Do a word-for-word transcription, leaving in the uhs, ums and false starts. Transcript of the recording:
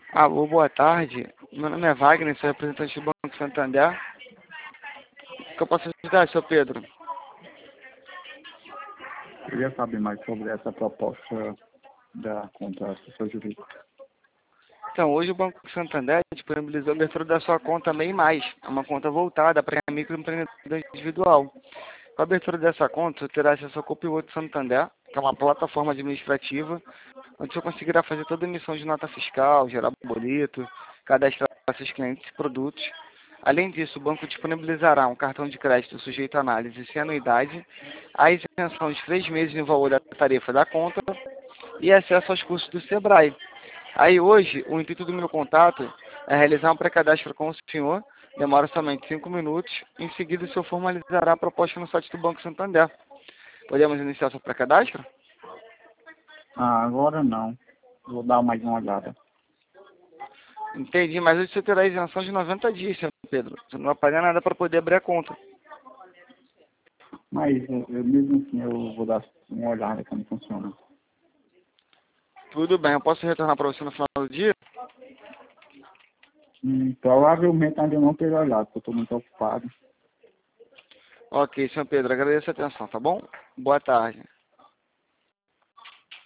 Alô, boa tarde. Meu nome é Wagner, sou representante do Banco Santander. O que eu posso ajudar, seu Pedro? Eu queria saber mais sobre essa proposta da conta assessor jurídico. Então, hoje o Banco Santander disponibilizou a abertura da sua conta MEI Mais, é uma conta voltada para microempreendedor individual. Com a abertura dessa conta, você terá acesso ao Copiloto Santander, que é uma plataforma administrativa, onde você conseguirá fazer toda a emissão de nota fiscal, gerar boleto, cadastrar seus clientes e produtos. Além disso, o banco disponibilizará um cartão de crédito sujeito à análise sem anuidade, a isenção de três meses no valor da tarifa da conta e acesso aos cursos do Sebrae. Aí hoje, o intuito do meu contato é realizar um pré-cadastro com o senhor, demora somente cinco minutos, em seguida o senhor formalizará a proposta no site do Banco Santander. Podemos iniciar seu pré-cadastro? Ah, agora não. Vou dar mais uma olhada. Entendi, mas hoje você terá isenção de noventa dias, senhor Pedro. Você não vai pagar nada para poder abrir a conta. Mas eu, eu mesmo assim eu vou dar uma olhada como funciona. Tudo bem, eu posso retornar para você no final do dia? Hum, provavelmente ainda não ter olhado, porque eu estou muito ocupado. Ok, senhor Pedro, agradeço a atenção, tá bom? Boa tarde.